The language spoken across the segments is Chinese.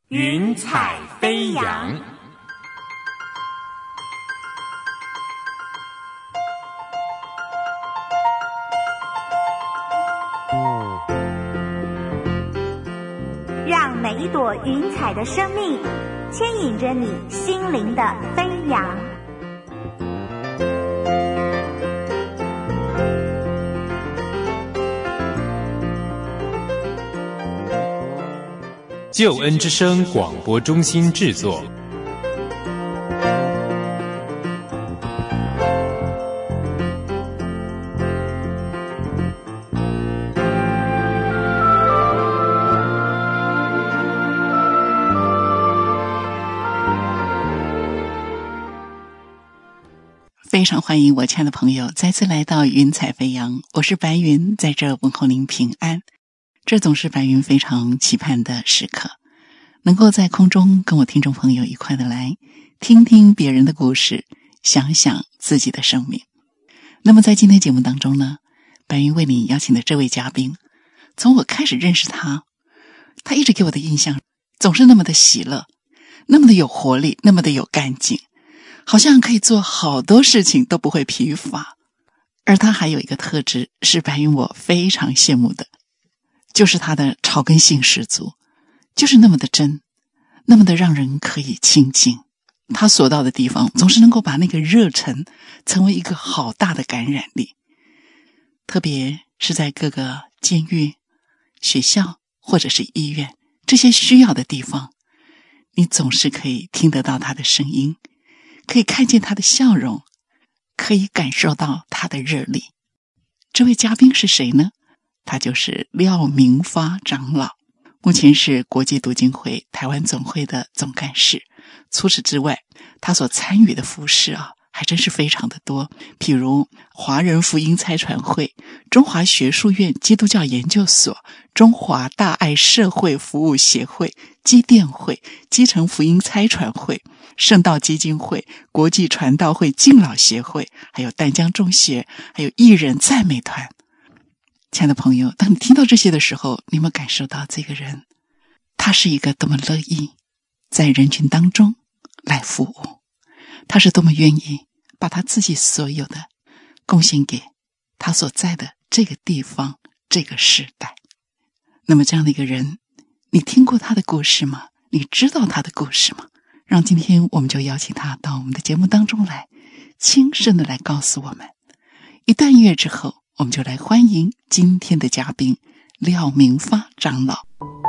云彩飞扬。 让每一朵云彩的生命牵引着你心灵的飞扬。 救恩之声广播中心制作。 非常欢迎我亲爱的朋友再次来到云彩飞扬，我是白云，在这问候您平安。这总是白云非常期盼的时刻，能够在空中跟我听众朋友一块的来听听别人的故事，想想自己的生命。那么在今天节目当中呢，白云为你邀请的这位嘉宾，从我开始认识他一直给我的印象总是那么的喜乐，那么的有活力，那么的有干劲，好像可以做好多事情都不会疲乏。而他还有一个特质是白云我非常羡慕的，就是他的草根性十足，就是那么的真，那么的让人可以亲近。他所到的地方总是能够把那个热忱成为一个好大的感染力，特别是在各个监狱、学校或者是医院这些需要的地方，你总是可以听得到他的声音，可以看见他的笑容，可以感受到他的热力。这位嘉宾是谁呢？他就是廖明发长老，目前是国际读经会台湾总会的总干事。除此之外，他所参与的服事还真是非常的多，譬如华人福音差传会、中华学术院基督教研究所、中华大爱社会服务协会、基甸会、基层福音差传会、圣道基金会、国际传道会敬老协会，还有淡江中学，还有艺人赞美团。亲爱的朋友，当你听到这些的时候，你有没有感受到这个人他是一个多么乐意在人群当中来服务，他是多么愿意把他自己所有的贡献给他所在的这个地方，这个时代。那么这样的一个人，你听过他的故事吗？你知道他的故事吗？让今天我们就邀请他到我们的节目当中来，亲身的来告诉我们。一段音乐之后，我们就来欢迎今天的嘉宾廖明发长老。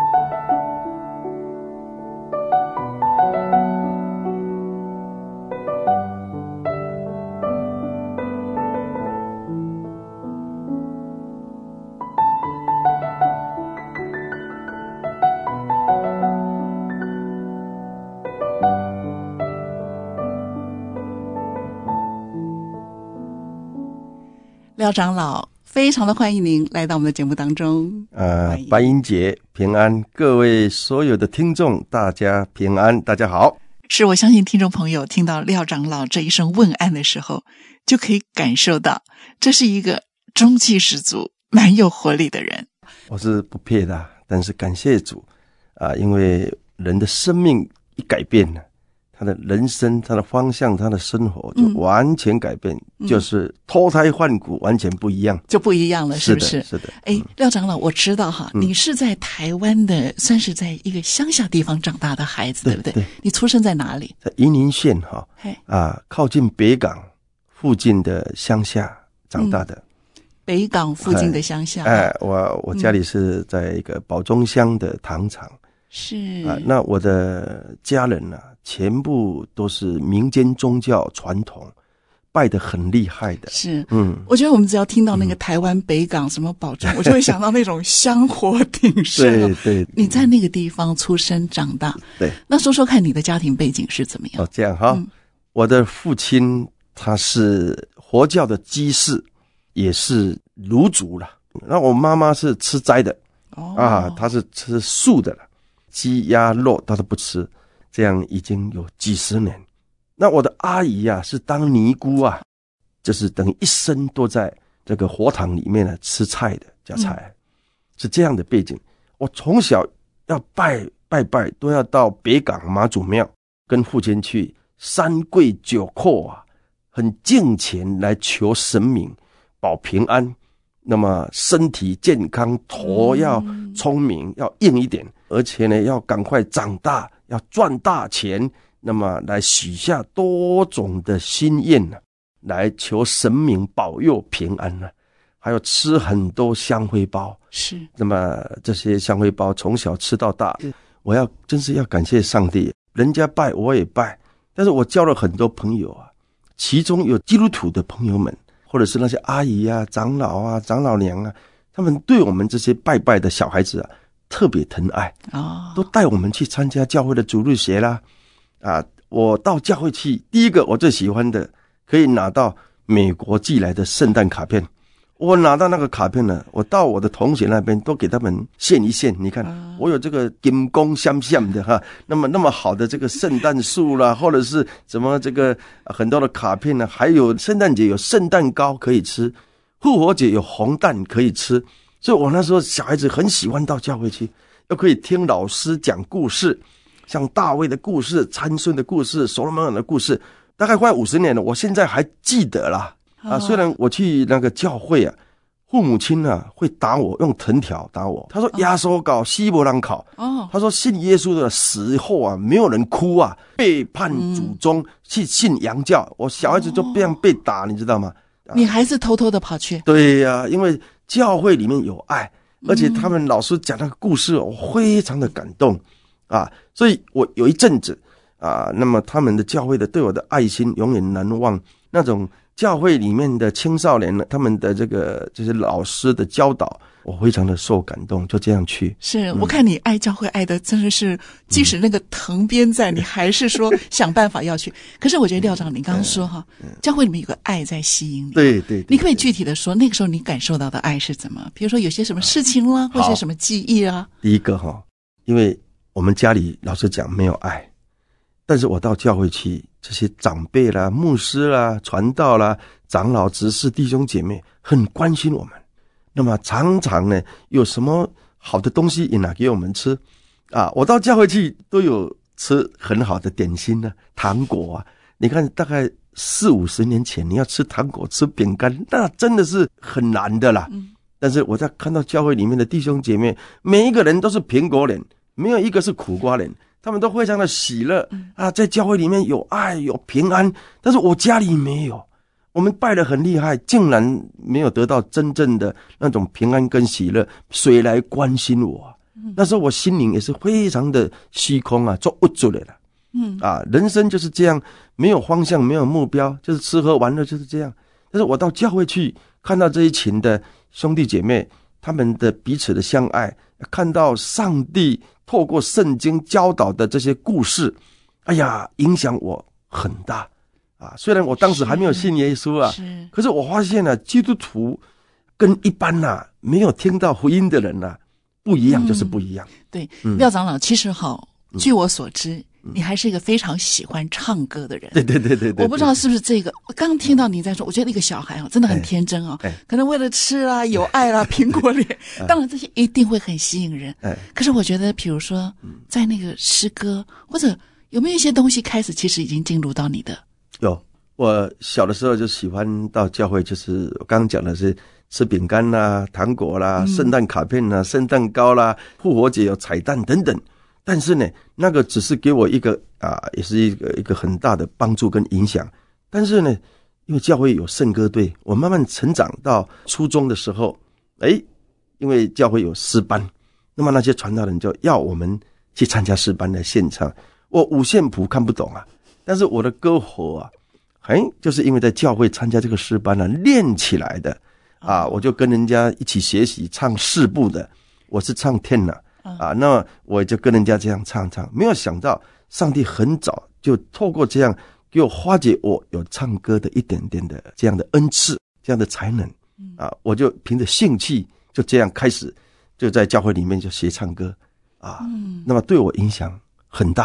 廖长老，非常的欢迎您来到我们的节目当中。 白英姐平安，各位所有的听众大家平安，大家好。 是，我相信听众朋友听到廖长老这一声问安的时候，就可以感受到这是一个中气十足、蛮有活力的人。 我是不配的，但是感谢主因为人的生命一改变了，他的人生、他的方向、他的生活就完全改变，就是脱胎换骨，完全不一样， 就不一样了，是不是？ 是的。 廖长老，我知道你是在台湾的，算是在一个乡下地方长大的孩子，对不对？对。你出生在哪里？ 在宜宁县靠近北港附近的乡下长大的。 北港附近的乡下。 我家里是在一个宝中乡的糖厂。 是那我的家人全部都是民间宗教传统，拜得很厉害的。 是，我觉得我们只要听到那个台湾北港什么宝中，我就会想到那种香火鼎盛。 对， 你在那个地方出生长大。 对。 那说说看你的家庭背景是怎么样？ 这样我的父亲他是佛教的居士，也是儒族了。那我妈妈是吃斋的。他是吃素的了，鸡鸭肉他都不吃，这样已经有几十年。那我的阿姨是当尼姑就是等于一生都在这个佛堂里面吃菜的，夹菜，是这样的背景。我从小要拜拜拜都要到北港妈祖庙，跟父亲去三跪九叩啊，很敬虔来求神明保平安，那么身体健康，头要聪明，要硬一点，而且呢要赶快长大，要赚大钱，那么来许下多种的心愿呢，来求神明保佑平安呢。还有吃很多香灰包， 是， 那么这些香灰包从小吃到大，我真是要感谢上帝，人家拜我也拜，但是我交了很多朋友啊，其中有基督徒的朋友们，或者是那些阿姨啊、长老啊、长老娘啊，他们对我们这些拜拜的小孩子啊特别疼爱都带我们去参加教会的主日学啦。我到教会去，第一个我最喜欢的，可以拿到美国寄来的圣诞卡片。我拿到那个卡片呢，我到我的同学那边都给他们献一献。你看，我有这个金光闪闪的哈，那么好的这个圣诞树啦，或者是什么这个很多的卡片呢，还有圣诞节有圣诞糕可以吃，复活节有红蛋可以吃。所以我那时候小孩子很喜欢到教会去，又可以听老师讲故事，像大卫的故事、参孙的故事、所罗门王的故事，大概快50年了，我现在还记得啦。虽然我去那个教会啊，父母亲啊会打我，用藤条打我。他说压缩稿西伯兰考，他说信耶稣的死后啊，没有人哭啊，背叛祖宗去信洋教，我小孩子就这样被打，你知道吗？ 你还是偷偷的跑去？ 对呀，因为教会里面有爱，而且他们老师讲那个故事，我非常的感动所以我有一阵子那么他们的教会的对我的爱心永远难忘，那种教会里面的青少年呢，他们的就是老师的教导，我非常的受感动，就这样去。 是我看你爱教会爱的真的是，即使那个藤鞭在，你还是说想办法要去。可是我觉得廖长，你刚刚说教会里面有个爱在吸引你。 对对， 你可不可以具体的说，那个时候你感受到的爱是怎么？比如说有些什么事情啦，或者什么记忆啊？ 第一个因为我们家里老实讲没有爱，但是我到教会去，这些长辈啦、牧师啦、传道啦、长老、执事、弟兄姐妹很关心我们，那么常常呢有什么好的东西也拿给我们吃我到教会去都有吃很好的点心啊、糖果啊。你看大概40-50年前你要吃糖果吃饼干，那真的是很难的啦。但是我在看到教会里面的弟兄姐妹，每一个人都是苹果脸，没有一个是苦瓜脸，他们都非常的喜乐在教会里面有爱有平安。但是我家里没有，我们拜得很厉害，竟然没有得到真正的那种平安跟喜乐，谁来关心我那时候我心灵也是非常的虚空做无助的了人生就是这样，没有方向没有目标，就是吃喝玩乐就是这样。但是我到教会去看到这一群的兄弟姐妹，他们的彼此的相爱，看到上帝透过圣经教导的这些故事，影响我很大虽然我当时还没有信耶稣可是我发现基督徒跟一般没有听到福音的人不一样，就是不一样。 对，廖长老，其实据我所知，你还是一个非常喜欢唱歌的人。 对， 我不知道是不是这个，我刚听到你在说，我觉得那个小孩真的很天真可能为了吃有爱啦，苹果脸，当然这些一定会很吸引人。可是我觉得，比如说在那个诗歌，或者有没有一些东西开始其实已经进入到你的？ 有，我小的时候就喜欢到教会，就是我刚刚讲的是吃饼干啦、糖果啦、圣诞卡片啦、圣诞糕啦、复活节有彩蛋等等。但是呢，那个只是给我一个也是一个很大的帮助跟影响。但是呢，因为教会有圣歌队，我慢慢成长到初中的时候，因为教会有诗班，那么那些传道人就要我们去参加诗班的现场。我五线谱看不懂但是我的歌喉就是因为在教会参加这个诗班练起来的我就跟人家一起学习唱4部的，我是唱天那我就跟人家这样唱，没有想到上帝很早就透过这样给我化解我有唱歌的一点点的这样的恩赐，这样的才能我就凭着兴趣就这样开始就在教会里面就学唱歌那么对我影响很大。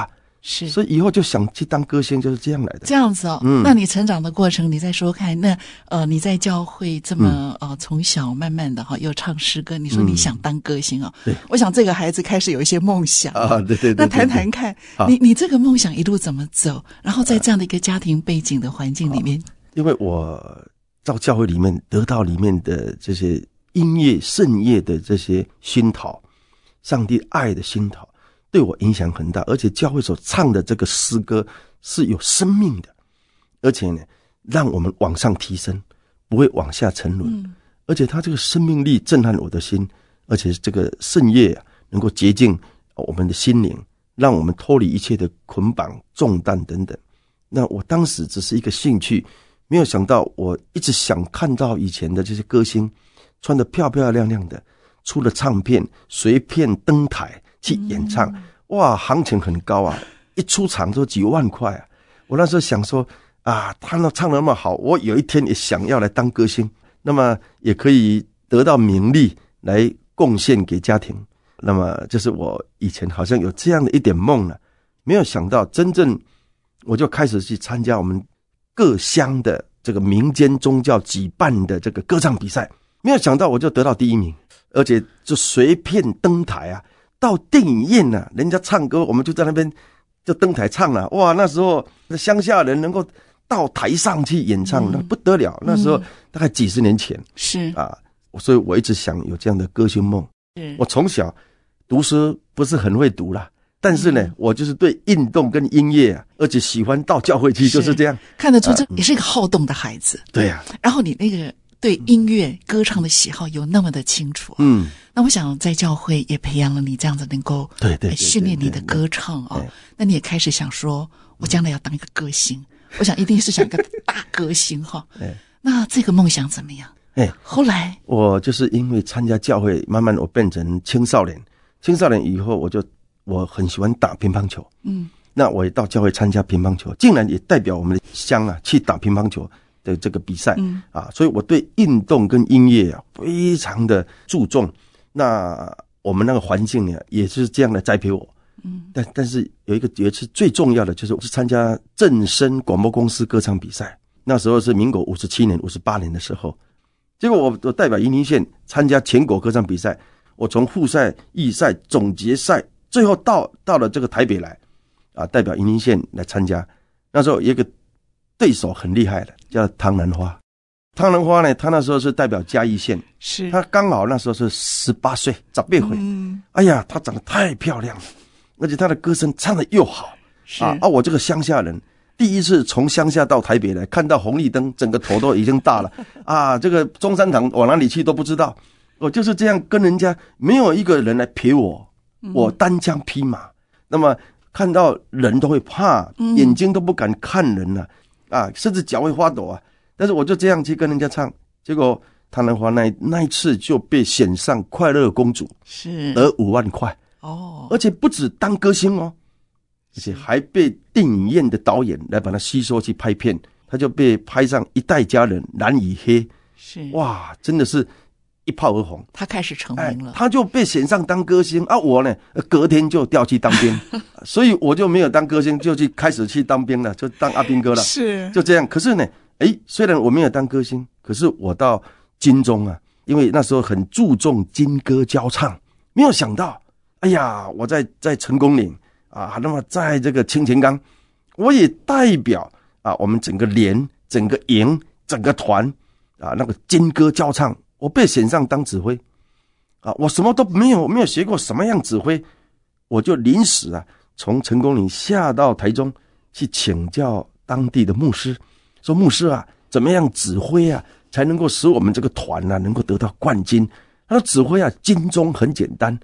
是， 所以以后就想去当歌星，就是这样来的。 这样子哦。那你成长的过程，你再说看，那你在教会这么从小慢慢的又唱诗歌，你说你想当歌星哦。 对， 我想这个孩子开始有一些梦想啊，对。 那谈谈看，你这个梦想一路怎么走？然后在这样的一个家庭背景的环境里面， 因为我到教会里面得到里面的这些音乐圣乐的这些熏陶，上帝爱的熏陶，对我影响很大。而且教会所唱的这个诗歌是有生命的，而且呢，让我们往上提升，不会往下沉沦。而且它这个生命力震撼我的心，而且这个圣乐能够洁净我们的心灵，让我们脱离一切的捆绑重担等等。那我当时只是一个兴趣，没有想到我一直想看到以前的这些歌星穿得漂漂亮亮的，出了唱片随便登台去演唱，哇，行情很高啊，一出场都几万块啊。我那时候想说啊，他唱得那么好，我有一天也想要来当歌星，那么也可以得到名利来贡献给家庭。那么就是我以前好像有这样的一点梦了，没有想到真正我就开始去参加我们各乡的这个民间宗教举办的这个歌唱比赛，没有想到我就得到第1名，而且就随便登台啊，到电影院啊，人家唱歌我们就在那边就登台唱了。哇，那时候乡下人能够到台上去演唱，那不得了。那时候大概几十年前是啊， 所以我一直想有这样的歌星梦。我从小读书不是很会读啦，但是呢，我就是对运动跟音乐而且喜欢到教会去，就是这样。 看得出这也是一个好动的孩子。 对啊。 然后你那个对音乐歌唱的喜好有那么的清楚。那我想在教会也培养了你这样子能够训练你的歌唱那你也开始想说，我将来要当一个歌星，我想一定是想一个大歌星那这个梦想怎么样？后来我就是因为参加教会，慢慢我变成青少年以后，我很喜欢打乒乓球。那我也到教会参加乒乓球，竟然也代表我们的乡去打乒乓球的这个比赛所以我对运动跟音乐非常的注重。那我们那个环境也是这样的栽培我。但是有一次最重要的就是我是参加正声广播公司歌唱比赛，那时候是民国57年58年的时候。结果我代表云林县参加全国歌唱比赛，我从复赛、预赛、总决赛，最后到了这个台北来代表云林县来参加。那时候有一个对手很厉害的，叫汤兰花。汤兰花呢，他那时候是代表嘉义县， 是他刚好那时候是18岁，18岁。哎呀，他长得太漂亮了，而且他的歌声唱得又好我这个乡下人第一次从乡下到台北来，看到红绿灯，整个头都已经大了这个中山堂往哪里去都不知道。我就是这样跟人家，没有一个人来陪我，我单枪匹马。那么看到人都会怕，眼睛都不敢看人了甚至脚会发抖但是我就这样去跟人家唱，结果汤兰花那一次就被选上快乐公主， 是得5万块而且不止当歌星而且还被电影院的导演来把他吸收去拍片，他就被拍上《一代佳人》《蓝与黑》， 是哇，真的是一炮而红， 他开始成名了他就被选上当歌星我呢隔天就调去当兵所以我就没有当歌星，就开始去当兵了，就当阿兵哥了， 是就这样。可是呢虽然我没有当歌星，可是我到金钟因为那时候很注重金歌交唱，没有想到哎呀，我在成功岭那么在这个清泉岗，我也代表我们整个连、整个营、整个团那个金歌交唱，我被选上当指挥我什么都没有，没有学过什么样指挥，我就临时从成功岭下到台中去请教当地的牧师，说牧师怎么样指挥才能够使我们这个团能够得到冠军。他说指挥金钟很简单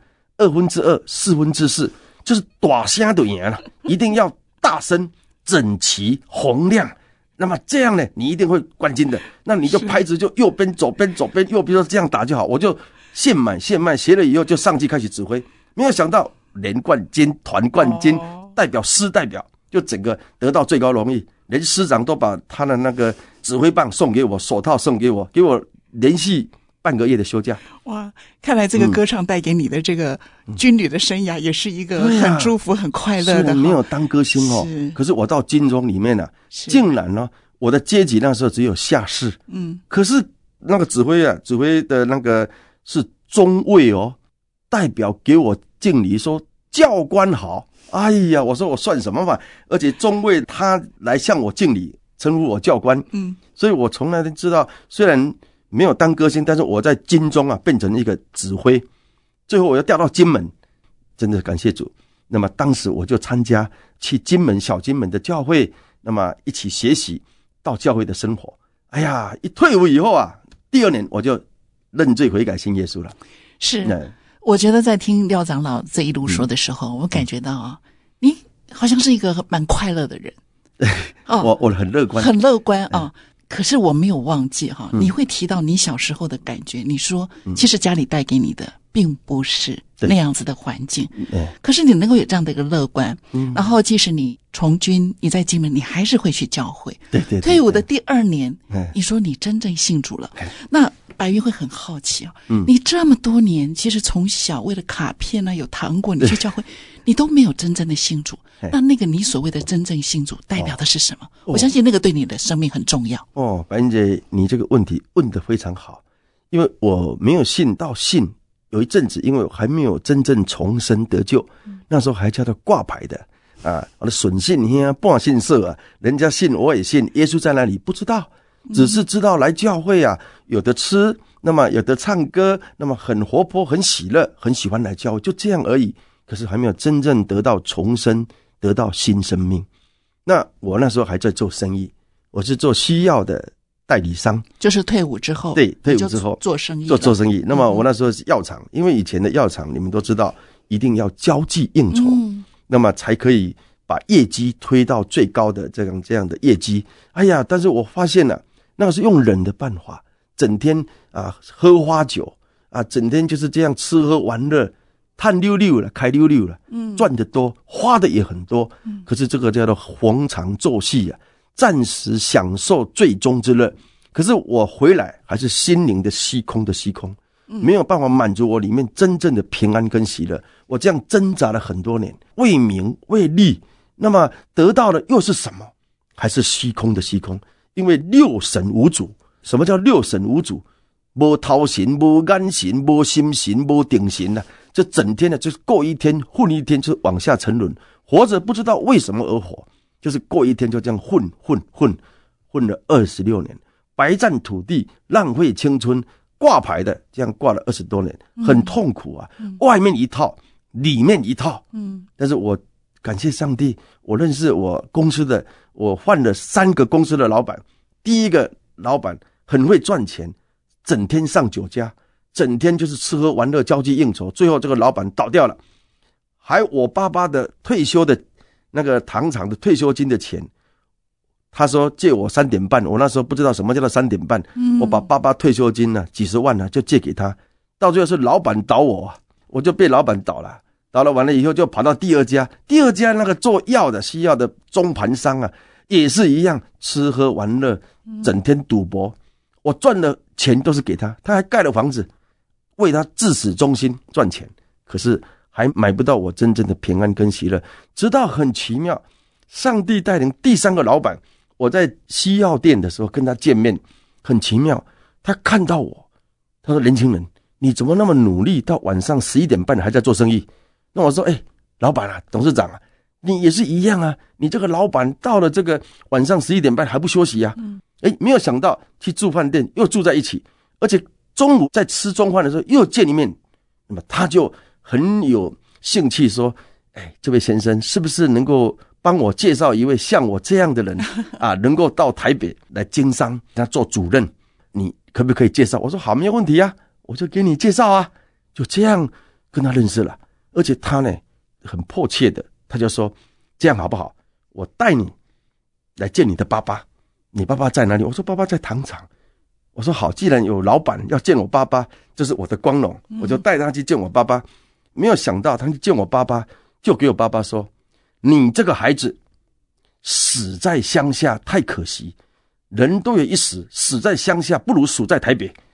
，2/2、4/4，就是大声就赢了，一定要大声、整齐、洪亮。那么这样呢，你一定会冠军的。那你就拍子就右边、左边、左边、右边，这样打就好。我就现买现卖，学了以后就上去开始指挥。没有想到连冠军、团冠军、代表师代表，就整个得到最高荣誉。连师长都把他的那个指挥棒送给我，手套送给我，给我连续半个月的休假。 哇，看来这个歌唱带给你的这个军旅的生涯也是一个很祝福、很快乐的。 我没有当歌星哦，可是我到军中里面竟然呢，我的阶级那时候只有下士，可是那个指挥的那个是中尉哦，代表给我敬礼说教官好。哎呀，我说我算什么嘛？而且中尉他来向我敬礼，称呼我教官。所以我从来都知道，虽然没有当歌星，但是我在军中变成一个指挥。最后我又调到金门，真的感谢主。那么当时我就参加去小金门的教会，那么一起学习到教会的生活。哎呀，一退伍以后第2年我就认罪悔改信耶稣了。 是。我觉得在听廖长老这一路说的时候，我感觉到你好像是一个蛮快乐的人。 我很乐观， 很乐观可是我没有忘记你会提到你小时候的感觉。你说其实家里带给你的并不是那样子的环境，可是你能够有这样的一个乐观，然后即使你从军，你在金门，你还是会去教会。对，退伍的第2年，你说你真正信主了，那白云会很好奇你这么多年，其实从小为了卡片有糖果，你去教会，你都没有真正的信主。那个你所谓的真正信主代表的是什么？我相信那个对你的生命很重要。 白云姐，你这个问题问得非常好，因为我没有信到信，有一阵子因为我还没有真正重生得救，那时候还叫做挂牌的我的损信半信社人家信我也信，耶稣在哪里不知道，只是知道来教会有的吃，那么有的唱歌，那么很活泼，很喜乐，很喜欢来教会，就这样而已。可是还没有真正得到重生，得到新生命。那我那时候还在做生意，我是做西药的代理商。 就是退伍之后。 对，退伍之后做生意。 做生意。那么我那时候是药厂，因为以前的药厂你们都知道，一定要交际应酬，那么才可以把业绩推到最高的这样的业绩。哎呀，但是我发现那个是用人的办法，整天喝花酒整天就是这样吃喝玩乐，探溜溜了，开溜溜了，赚得多，花的也很多，可是这个叫做逢场作戏暂时享受最终之乐。可是我回来还是心灵的虚空，没有办法满足我里面真正的平安跟喜乐。我这样挣扎了很多年，为名为利，那么得到的又是什么？还是虚空的虚空。因为六神无主。什么叫六神无主？没头神，没眼神，没心神，没定神这整天就是过一天混一天，就往下沉沦，活着不知道为什么而活，就是过一天就这样混了26年，白占土地，浪费青春，挂牌的这样挂了20多年，很痛苦外面一套，里面一套。但是我感谢上帝，我认识我公司的，我换了3个公司的老板。第一个老板很会赚钱，整天上酒家，整天就是吃喝玩乐，交际应酬，最后这个老板倒掉了。还我爸爸的退休的那个糖厂的退休金的钱，他说借我3点半，我那时候不知道什么叫做3点半，我把爸爸退休金几十万就借给他，到最后是老板倒我就被老板倒了，完了以后就跑到第二家那个做药的西药的中盘商也是一样，吃喝玩乐，整天赌博，我赚的钱都是给他，他还盖了房子为他至死忠心赚钱，可是还买不到我真正的平安跟喜乐。直到很奇妙，上帝带领第3个老板，我在西药店的时候跟他见面，很奇妙，他看到我，他说年轻人你怎么那么努力，到晚上11点半还在做生意？那我说老板董事长你也是一样你这个老板到了这个晚上11点半还不休息没有想到去住饭店又住在一起，而且中午在吃中饭的时候又见一面。那么他就很有兴趣说这位先生是不是能够帮我介绍一位像我这样的人能够到台北来经商，他做主任，你可不可以介绍？我说好，没有问题我就给你介绍就这样跟他认识了。而且他呢很迫切的，他就说这样好不好，我带你来见你的爸爸，你爸爸在哪里？我说爸爸在糖厂。我说好，既然有老板要见我爸爸，这是我的光荣，我就带他去见我爸爸。没有想到他去见我爸爸，就给我爸爸说，你这个孩子死在乡下太可惜，人都有一死，死在乡下不如死在台北，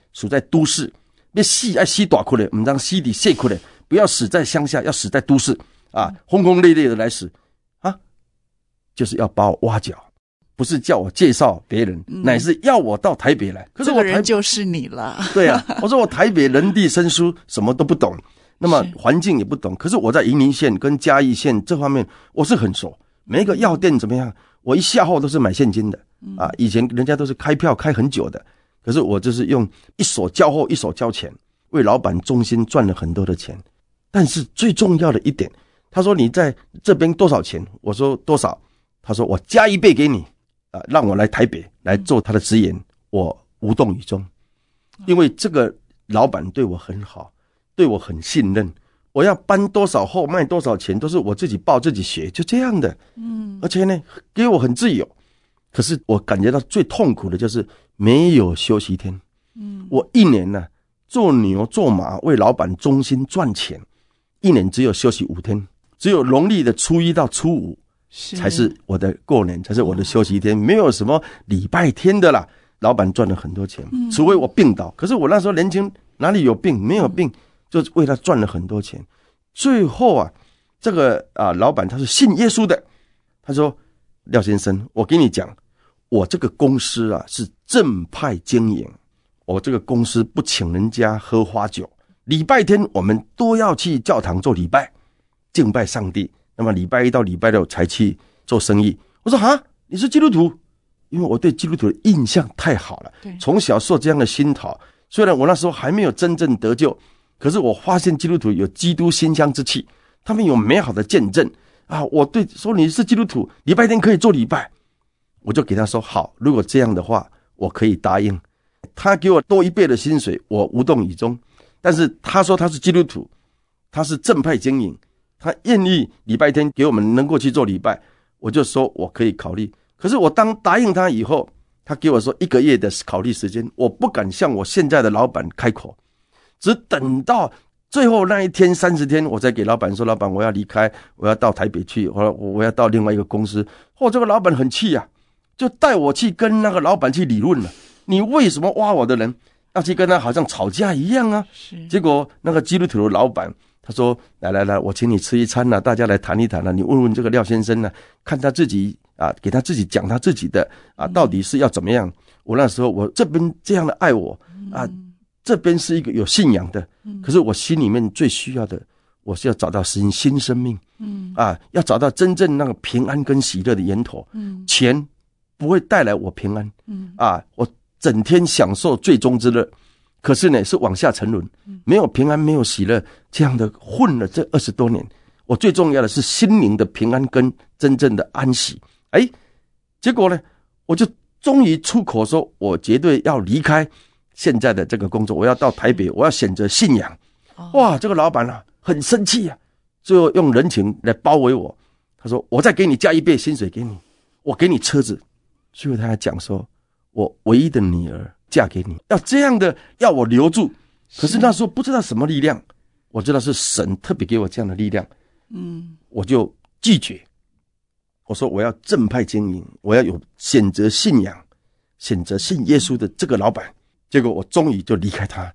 死在都市，要死要死大窟的，不让死在小窟的，不要死在乡下，要死在都市啊，轰轰烈烈的来死啊，就是要把我挖角，不是叫我介绍别人，乃是要我到台北来。可是我这个人就是你了。 对啊，我说我台北人地生疏，什么都不懂，那么环境也不懂。可是我在云林县跟嘉义县这方面我是很熟，每一个药店怎么样，我一下货都是买现金的啊。以前人家都是开票开很久的，可是我就是用一手交货一手交钱，为老板忠心赚了很多的钱。但是最重要的一点，他说你在这边多少钱？我说多少？他说我加1倍给你啊，让我来台北来做他的职员。我无动于衷，因为这个老板对我很好，对我很信任。我要搬多少货卖多少钱都是我自己报自己学，就这样的。而且呢给我很自由。可是我感觉到最痛苦的就是没有休息天。我一年呢做牛做马为老板忠心赚钱，一年只有休息5天，只有农历的初1到初5才是我的过年，才是我的休息天，没有什么礼拜天的啦。老板赚了很多钱，除非我病倒。可是我那时候年轻，哪里有病？没有病，就为他赚了很多钱。最后啊，这个老板他是信耶稣的，他说：“廖先生，我跟你讲，我这个公司啊是正派经营，我这个公司不请人家喝花酒，礼拜天我们都要去教堂做礼拜，敬拜上帝。那么礼拜1到礼拜6才去做生意。”我说：“啊，你是基督徒？”因为我对基督徒的印象太好了，从小受这样的熏陶。虽然我那时候还没有真正得救，可是我发现基督徒有基督馨香之气，他们有美好的见证啊！我对说你是基督徒，礼拜天可以做礼拜，我就给他说好，如果这样的话，我可以答应。他给我多1倍的薪水，我无动于衷。但是他说他是基督徒，他是正派经营，他愿意礼拜天给我们能够去做礼拜，我就说我可以考虑。可是我当答应他以后，他给我说1个月的考虑时间，我不敢向我现在的老板开口，只等到最后那一天30天，我才给老板说：“老板，我要离开，我要到台北去，我要到另外一个公司。”这个老板很气啊，就带我去跟那个老板去理论了。你为什么挖我的人？要去跟他好像吵架一样啊！结果那个基督徒的老板他说：“来，我请你吃一餐大家来谈一谈你问问这个廖先生看他自己。”给他自己讲他自己的到底是要怎么样。我那时候我这边这样的爱我这边是一个有信仰的，可是我心里面最需要的，我是要找到新生命，要找到真正那个平安跟喜乐的源头。钱不会带来我平安，我整天享受最终之乐，可是呢是往下沉沦，没有平安，没有喜乐，这样的混了这20多年。我最重要的是心灵的平安跟真正的安息。结果呢，我就终于出口说，我绝对要离开现在的这个工作，我要到台北，我要选择信仰。哇，这个老板很生气啊，最后用人情来包围我。他说：“我再给你加1倍薪水给你，我给你车子。”最后他还讲说：“我唯一的女儿嫁给你，要这样的要我留住。”可是那时候不知道什么力量，我知道是神特别给我这样的力量。我就拒绝。我说我要正派经营，我要有选择信仰，选择信耶稣的这个老板。结果我终于就离开他。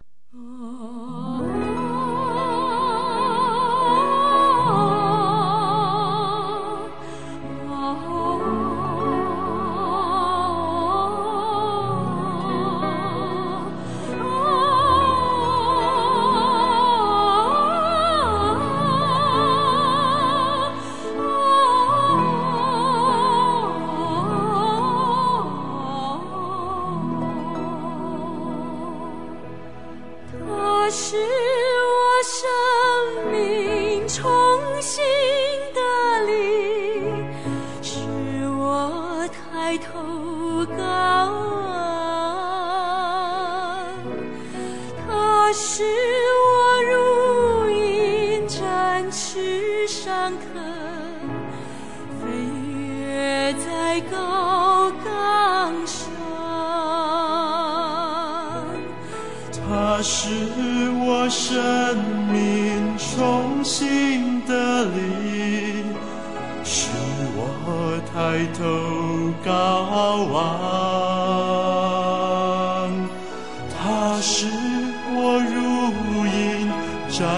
是我生命重新的力，使我抬头高望。他是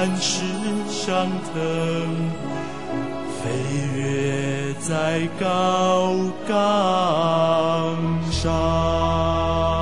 展翅上腾，飞跃在高岗上。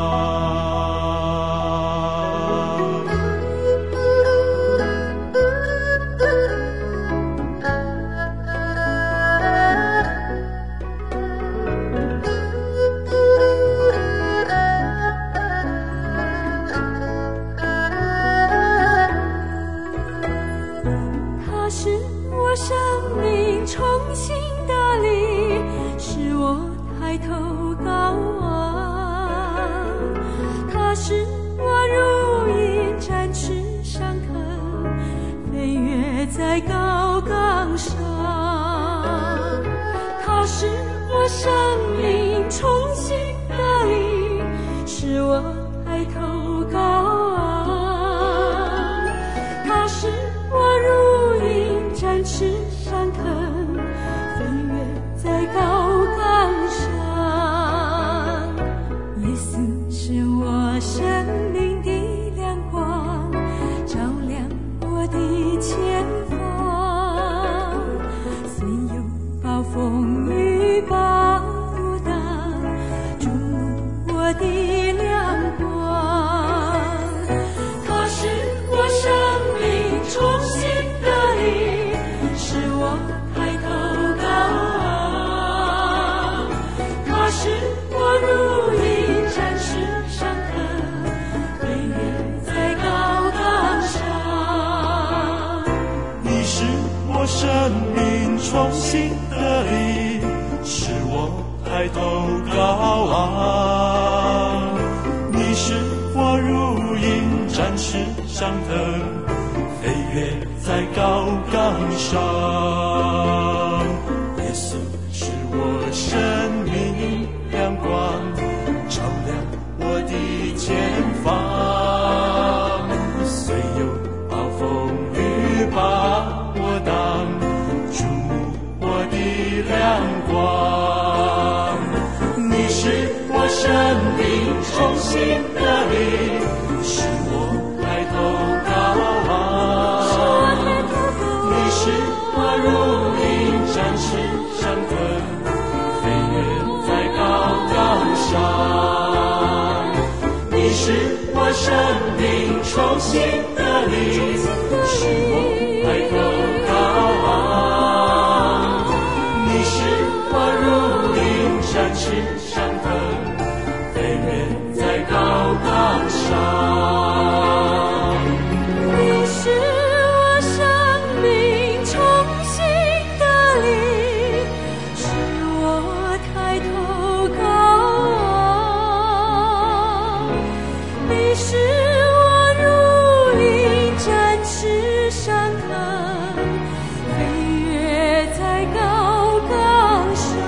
在高岗上，它是我生命重新的力，使我抬头高昂。它是我如鹰展翅上腾，飞跃在高岗上。耶稣是我生命的亮光，照亮我的前方。风雨暴荡，注入我的亮光。它是我生命重新的力，使我抬头高昂。它是我如鹰展翅上腾，飞跃在高岗上。 你是我生命重新的力，使我抬头高昂。你使我如鹰展翅上腾，飞跃在高岗上。耶稣是我生命亮光，照亮我的前方。虽有暴风雨把我挡，亮光，你是我生命重新的力，使我抬头高昂。你是我如鹰展翅上腾，飞跃在高岗上。你是我生命重新的力，使我抬头高昂。我如鹰展翅上腾，飞跃在高岗上。 你是我生命重新的力，使我抬头高昂。你是我如鹰展翅上腾，飞跃在高岗上。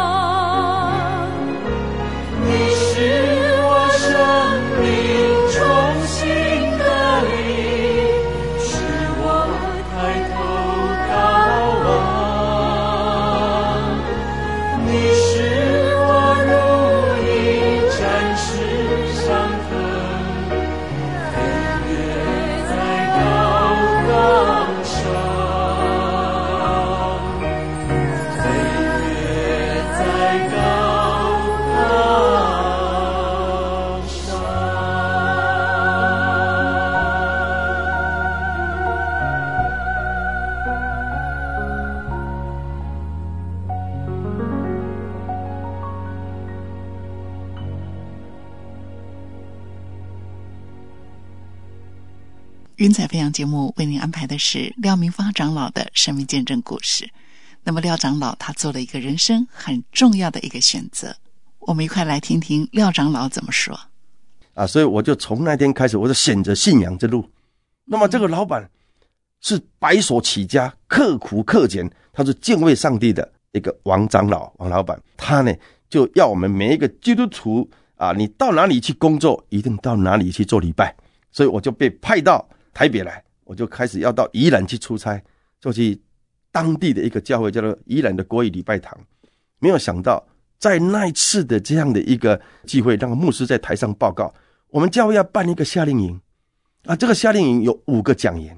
云彩飞扬节目为您安排的是廖明发长老的生命见证故事。那么廖长老他做了一个人生很重要的一个选择，我们一块来听听廖长老怎么说。 所以我就从那天开始，我就选择信仰之路。那么这个老板是白手起家，刻苦克俭，他是敬畏上帝的一个王长老，王老板。他呢就要我们每一个基督徒你到哪里去工作，一定到哪里去做礼拜。所以我就被派到台北来，我就开始要到宜兰去出差，就去当地的一个教会叫做宜兰的国语礼拜堂。没有想到在那一次的这样的一个机会，让牧师在台上报告，我们教会要办一个夏令营这个夏令营有5个讲员，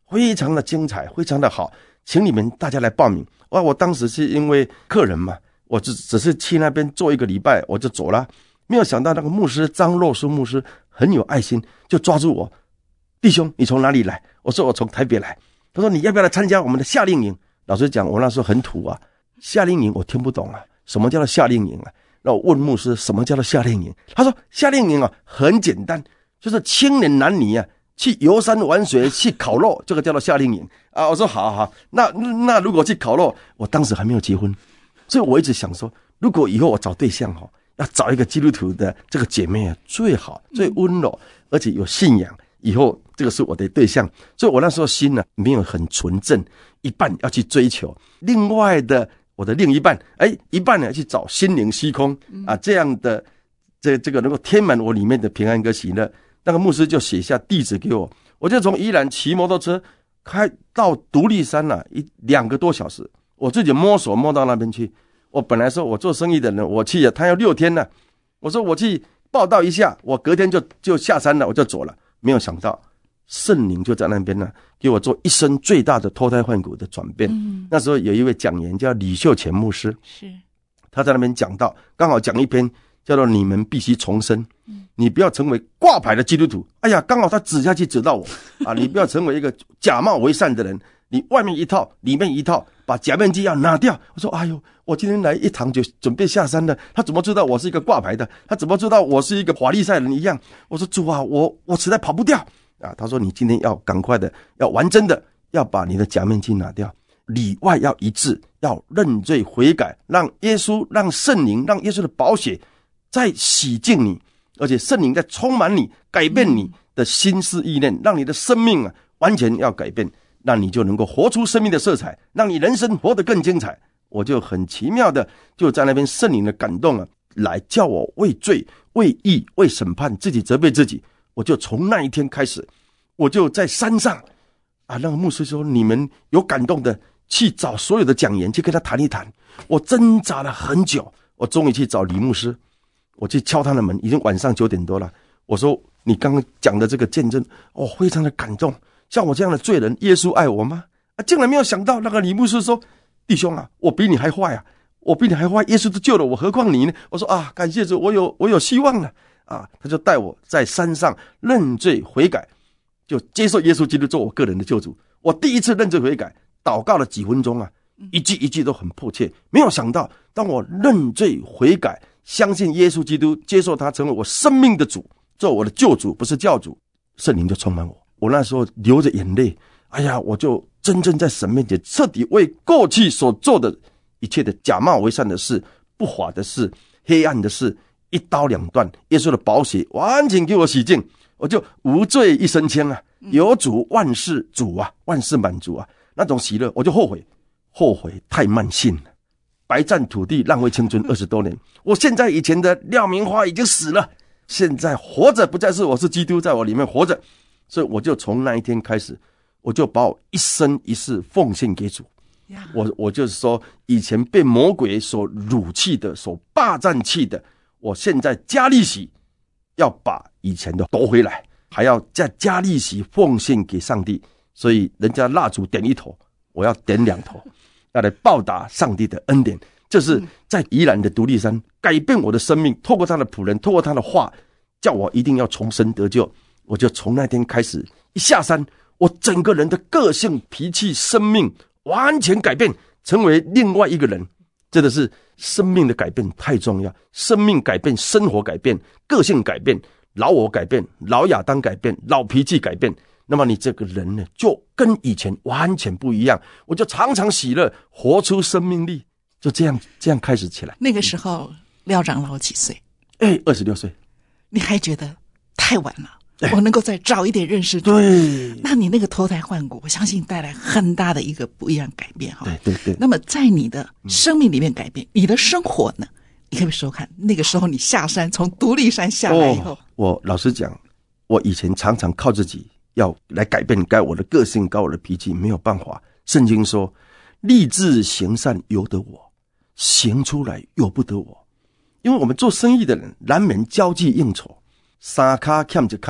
非常的精彩，非常的好，请你们大家来报名。哇，我当时是因为客人嘛，我只是去那边做1个礼拜我就走了，没有想到那个牧师张若书牧师很有爱心，就抓住我，弟兄你从哪里来？我说我从台北来。他说你要不要来参加我们的夏令营？老实讲我那时候很土啊，夏令营我听不懂啊，什么叫做夏令营啊？那我问牧师什么叫做夏令营？他说夏令营啊很简单，就是青年男女啊去游山玩水去烤肉，这个叫做夏令营啊。我说好好，那如果去烤肉，我当时还没有结婚，所以我一直想说，如果以后我找对象要找一个基督徒的这个姐妹啊，最好最温柔，而且有信仰，以后这个是我的对象。所以我那时候心呢没有很纯正，一半要去追求，另外的我的另一半，一半呢去找心灵虚空啊，这样的这个能够填满我里面的平安跟喜乐。那个牧师就写下地址给我，我就从宜兰骑摩托车开到独立山2个多小时，我自己摸索摸到那边去。我本来说我做生意的人，我去他要6天呢，我说我去报道一下，我隔天就下山了，我就走了。没有想到圣灵就在那边呢，给我做一生最大的脱胎换骨的转变。那时候有一位讲员叫李秀全牧师，是他在那边讲到，刚好讲一篇叫做你们必须重生，你不要成为挂牌的基督徒。哎呀，刚好他指下去指到我啊！你不要成为一个假冒为善的人，你外面一套里面一套，把假面具要拿掉。我说哎呦，我今天来一堂就准备下山了，他怎么知道我是一个挂牌的？他怎么知道我是一个法利赛人一样？我说主啊，我实在跑不掉啊！他说你今天要赶快的，要完真的，要把你的假面具拿掉，里外要一致，要认罪悔改，让耶稣、让圣灵、让耶稣的宝血在洗净你，而且圣灵在充满你，改变你的心思意念，让你的生命完全要改变，让你就能够活出生命的色彩，让你人生活得更精彩。我就很奇妙的就在那边圣灵的感动来叫我为罪、为义、为审判，自己责备自己。我就从那一天开始，我就在山上那个牧师说你们有感动的去找所有的讲员去跟他谈一谈。我挣扎了很久，我终于去找李牧师，我去敲他的门，已经晚上9点多了。我说你刚刚讲的这个见证非常的感动，像我这样的罪人，耶稣爱我吗？竟然没有想到那个李牧师说，弟兄我比你还坏啊，我比你还坏，耶稣都救了我，何况你呢？我说感谢主，我有希望了他就带我在山上认罪悔改，就接受耶稣基督做我个人的救主。我第一次认罪悔改，祷告了几分钟一句一句都很迫切。没有想到当我认罪悔改，相信耶稣基督，接受他成为我生命的主，做我的救主，不是教主，圣灵就充满我。我那时候流着眼泪，我就真正在神面前彻底为过去所做的一切的假冒为善的事、不法的事、黑暗的事一刀两断，耶稣的宝血完全给我洗净，我就无罪一身轻有主万事主万事满足那种喜乐。我就后悔太慢性了，白占土地浪费青春20多年。我现在以前的廖明华已经死了，现在活着不再是我，是基督在我里面活着。所以我就从那一天开始，我就把我一生一世奉献给主。我就是说，以前被魔鬼所辱弃的、所霸占弃的，我现在加利息要把以前的夺回来，还要再加利息奉献给上帝。所以人家蜡烛点1头，我要点2头，要来报答上帝的恩典。这是在宜兰的独立山改变我的生命，透过他的仆人，透过他的话，叫我一定要重生得救。我就从那天开始，一下山，我整个人的个性、脾气、生命完全改变，成为另外一个人。真的是生命的改变太重要，生命改变，生活改变，个性改变，老我改变，老亚当改变，老脾气改变，那么你这个人呢，就跟以前完全不一样。我就常常喜乐，活出生命力，就这样开始起来。 那个时候廖长老几岁 ？26岁。你还觉得太晚了，我能够再早一点认识主。 对， 那你那个脱胎换骨，我相信带来很大的一个不一样改变对。 那么在你的生命里面改变，你的生活呢？你可不可以说看，那个时候你下山，从独立山下来以后， 我老实讲，我以前常常靠自己要来改变我的个性，我的脾气，没有办法。圣经说，立志行善由得我，行出来由不得我。因为我们做生意的人难免交际应酬，三卡欠一卡，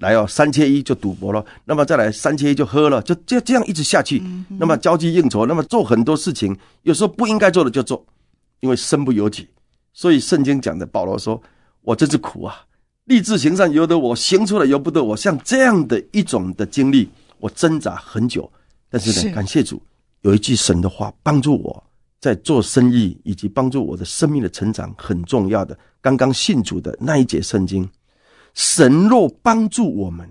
来哦，3缺1就赌博了，那么再来3缺1就喝了，就这样一直下去。那么交际应酬，那么做很多事情，有时候不应该做的就做，因为身不由己。所以圣经讲的，保罗说：“我真是苦啊！立志行善由得我，行出来由不得我。”像这样的一种的经历，我挣扎很久。但是呢，感谢主，有一句神的话帮助我在做生意，以及帮助我的生命的成长，很重要的。刚刚信主的那一节圣经。神若帮助我们，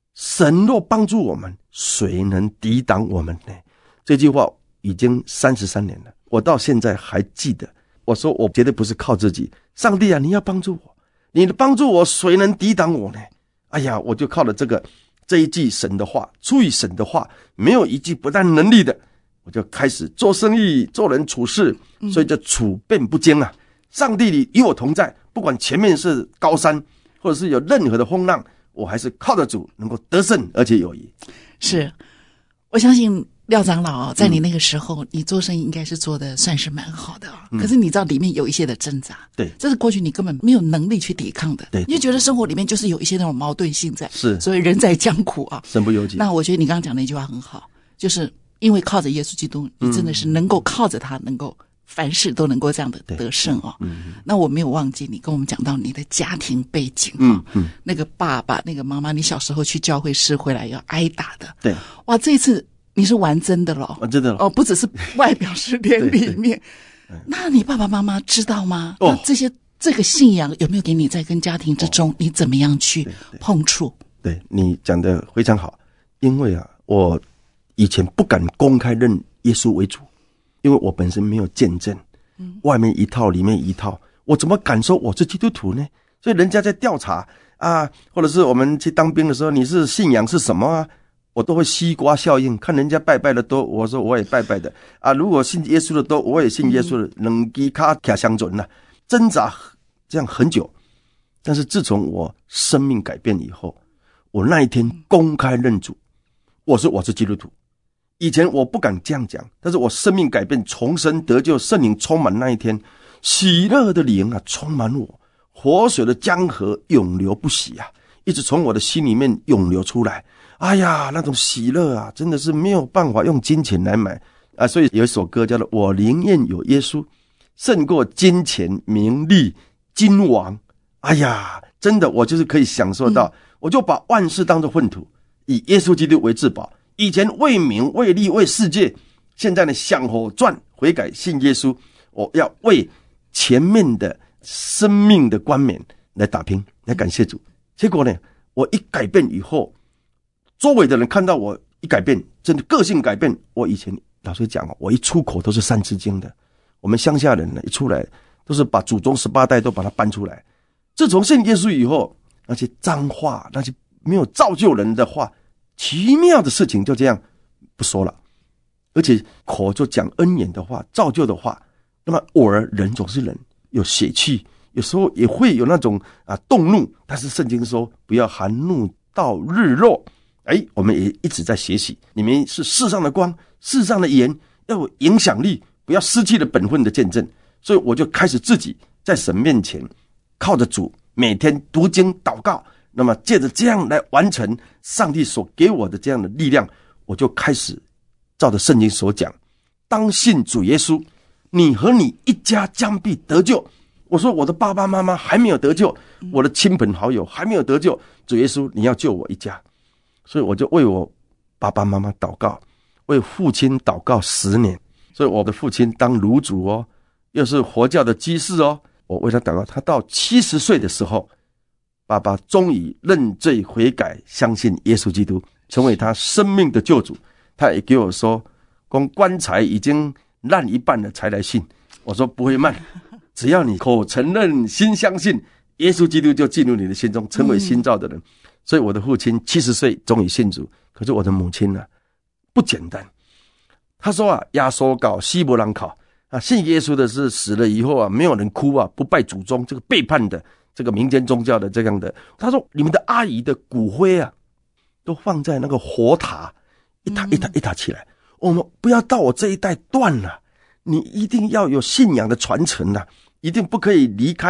谁能抵挡我们呢？这句话已经33年了，我到现在还记得。我说我绝对不是靠自己，上帝啊，你要帮助我，你帮助我，谁能抵挡我呢？哎呀，我就靠了这一句神的话，出于神的话，没有一句不但能力的，我就开始做生意，做人处事，所以就处变不惊啊！上帝你与我同在，不管前面是高山，或者是有任何的风浪，我还是靠着主能够得胜，而且有余。 是，我相信廖长老在你那个时候，你做生意应该是做的算是蛮好的可是你知道里面有一些的挣扎， 对， 这是过去你根本没有能力去抵抗的， 对， 你就觉得生活里面就是有一些那种矛盾性在， 是， 所以人在江苦啊， 身不由己。 那我觉得你刚刚讲的一句话很好，就是因为靠着耶稣基督，你真的是能够靠着他，能够凡事都能够这样的得胜那我没有忘记你跟我们讲到你的家庭背景那个爸爸那个妈妈，你小时候去教会师回来要挨打的， 对， 哇，这次你是玩真的了， 真的了不只是外表是连里面那你爸爸妈妈知道吗？那这个信仰有没有给你在跟家庭之中你怎么样去碰触？ 对，你讲的非常好，因为我以前不敢公开认耶稣为主，因为我本身没有见证，外面一套里面一套，我怎么敢说我是基督徒呢？所以人家在调查或者是我们去当兵的时候，你是信仰是什么我都会西瓜效应，看人家拜拜的多，我说我也拜拜的如果信耶稣的多，我也信耶稣的，两支脚卡相准了，挣扎这样很久。但是自从我生命改变以后，我那一天公开认主，我是基督徒。以前我不敢这样讲，但是我生命改变，重生得救，圣灵充满那一天，喜乐的灵充满我，活水的江河永流不息一直从我的心里面涌流出来。哎呀，那种喜乐真的是没有办法用金钱来买所以有一首歌叫做《我宁愿有耶稣胜过金钱名利金王》。哎呀，真的我就是可以享受到我就把万事当作粪土，以耶稣基督为至宝。以前为名为利为世界，现在呢向后转悔改信耶稣，我要为前面的生命的冠冕来打拼，来感谢主。结果呢，我一改变以后，周围的人看到我一改变，真的个性改变。我以前老实讲我一出口都是三字经的，我们乡下人呢一出来都是把祖宗18代都把它搬出来。自从信耶稣以后，那些脏话，那些没有造就人的话，奇妙的事情就这样不说了，而且口就讲恩言的话，造就的话。那么偶尔人总是人，有血气，有时候也会有那种动怒，但是圣经说不要含怒到日落。我们也一直在学习，你们是世上的光，世上的盐，要有影响力，不要失去了本分的见证。所以我就开始自己在神面前靠着主，每天读经祷告，那么借着这样来完成上帝所给我的这样的力量，我就开始照着圣经所讲，当信主耶稣，你和你一家将必得救。我说我的爸爸妈妈还没有得救，我的亲朋好友还没有得救，主耶稣你要救我一家。所以我就为我爸爸妈妈祷告，为父亲祷告10年。所以我的父亲当炉主又是活教的居士我为他祷告。他到70岁的时候，爸爸终于认罪悔改，相信耶稣基督，成为他生命的救主。他也给我说，棺材已经烂一半了才来信。我说不会慢，只要你口承认心相信，耶稣基督就进入你的心中，成为新造的人。所以我的父亲70岁终于信主。可是我的母亲不简单。他说亚索搞西伯兰考信耶稣的是死了以后没有人哭不拜祖宗，这个背叛的这个民间宗教的这样的。他说你们的阿姨的骨灰都放在那个火塔，一塔一塔一塔起来，我们不要到我这一代断了，你一定要有信仰的传承一定不可以离开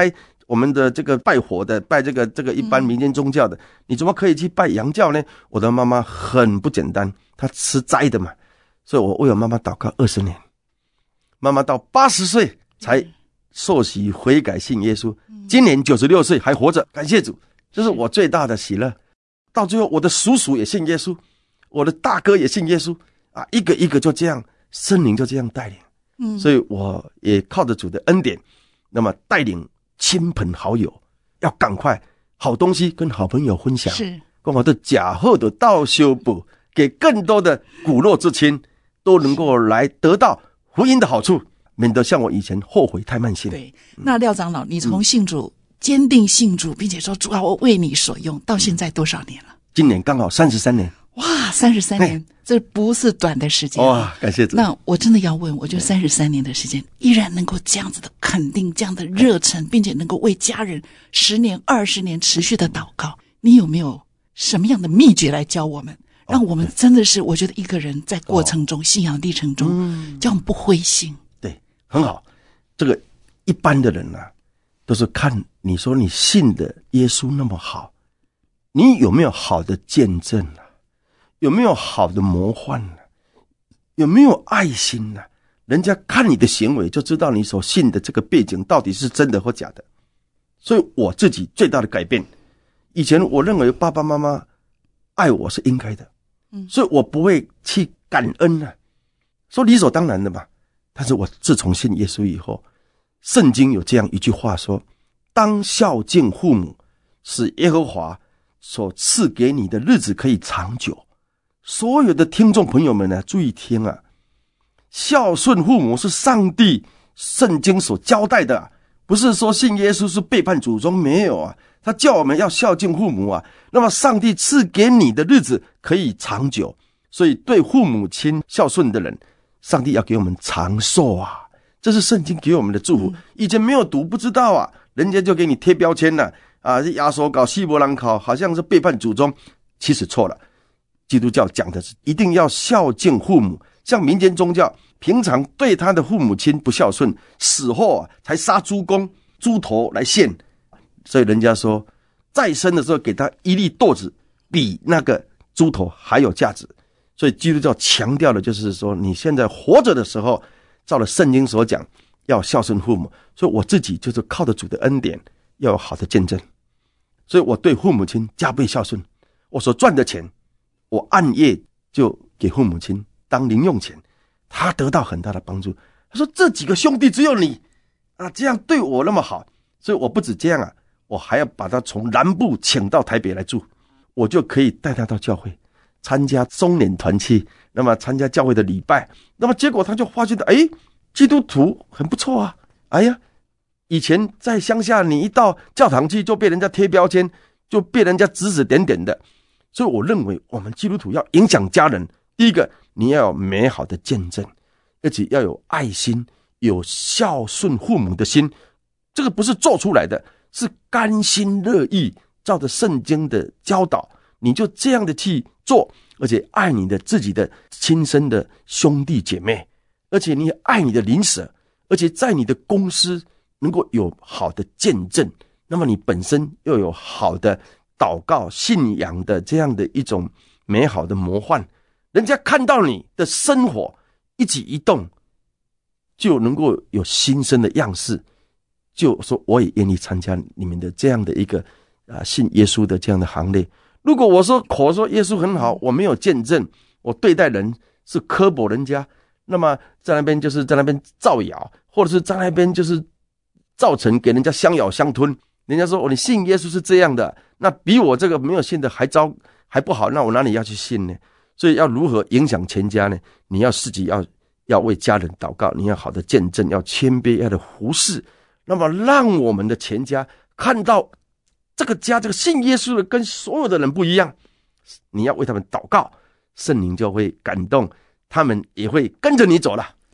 我们的这个拜火的，拜这个一般民间宗教的，你怎么可以去拜洋教呢？我的妈妈很不简单，她吃斋的嘛，所以我为我妈妈祷告20年。妈妈到80岁才受洗悔改信耶稣，今年96岁还活着，感谢主，这是我最大的喜乐。到最后我的叔叔也信耶稣，我的大哥也信耶稣啊，一个一个就这样，圣灵就这样带领。所以我也靠着主的恩典，那么带领亲朋好友要赶快好东西跟好朋友分享， 是跟我的假后的道修补，给更多的骨肉之亲都能够来得到福音的好处，免得像我以前后悔太慢性。 对，那廖长老，你从信主坚定信主，并且说主啊，我为你所用，到现在多少年了？ 今年刚好33年。 哇，33年，这不是短的时间。 哇，感谢主。 那我真的要问，我就33年的时间，依然能够这样子的肯定，这样的热忱，并且能够为家人10年、20年持续的祷告，你有没有什么样的秘诀来教我们，让我们真的是，我觉得一个人在过程中，信仰历程中，叫我们不灰心。 对，很好。这个一般的人啊，都是看你说你信的耶稣那么好，你有没有好的见证啊？有没有好的模范啊？有没有爱心啊？人家看你的行为就知道你所信的这个背景到底是真的或假的。所以我自己最大的改变，以前我认为爸爸妈妈爱我是应该的，所以我不会去感恩啊，说理所当然的嘛。但是我自从信耶稣以后，圣经有这样一句话说，当孝敬父母，使耶和华所赐给你的日子可以长久。所有的听众朋友们呢，注意听啊，孝顺父母是上帝圣经所交代的啊，不是说信耶稣是背叛祖宗，没有啊，他叫我们要孝敬父母啊。那么上帝赐给你的日子可以长久，所以对父母亲孝顺的人，上帝要给我们长寿啊，这是圣经给我们的祝福。以前没有读不知道啊，人家就给你贴标签了啊，亚索搞希伯兰考，好像是背叛祖宗，其实错了。基督教讲的是一定要孝敬父母，像民间宗教平常对他的父母亲不孝顺，死后啊才杀猪公猪头来献，所以人家说再生的时候给他一粒豆子比那个猪头还有价值。所以基督教强调的就是说，你现在活着的时候，照了圣经所讲要孝顺父母。所以我自己就是靠着主的恩典要有好的见证，所以我对父母亲加倍孝顺，我所赚的钱我按月就给父母亲当零用钱，他得到很大的帮助。他说这几个兄弟只有你啊，这样对我那么好，所以我不止这样啊，我还要把他从南部请到台北来住，我就可以带他到教会参加中年团契，那么参加教会的礼拜，那么结果他就发觉到，基督徒很不错啊。哎呀，以前在乡下你一到教堂去就被人家贴标签，就被人家指指点点的。所以我认为我们基督徒要影响家人，第一个你要有美好的见证，而且要有爱心，有孝顺父母的心，这个不是做出来的，是甘心乐意照着圣经的教导，你就这样的去做，而且爱你的自己的亲生的兄弟姐妹，而且你爱你的邻舍，而且在你的公司能够有好的见证，那么你本身又有好的祷告信仰的这样的一种美好的模范，人家看到你的生活一举一动就能够有新生的样式，就说我也愿意参加你们的这样的一个信耶稣的这样的行列。如果我说口说耶稣很好，我没有见证，我对待人是刻薄人家，那么在那边就是在那边造谣，或者是在那边就是造成给人家相咬相吞，人家说你信耶稣是这样的，那比我这个没有信的还糟还不好，那我哪里要去信呢？所以要如何影响全家呢？你要自己要为家人祷告，你要好的见证，要谦卑，要的服侍，那么让我们的全家看到这个家，这个信耶稣的跟所有的人不一样，你要为他们祷告，圣灵就会感动，他们也会跟着你走了。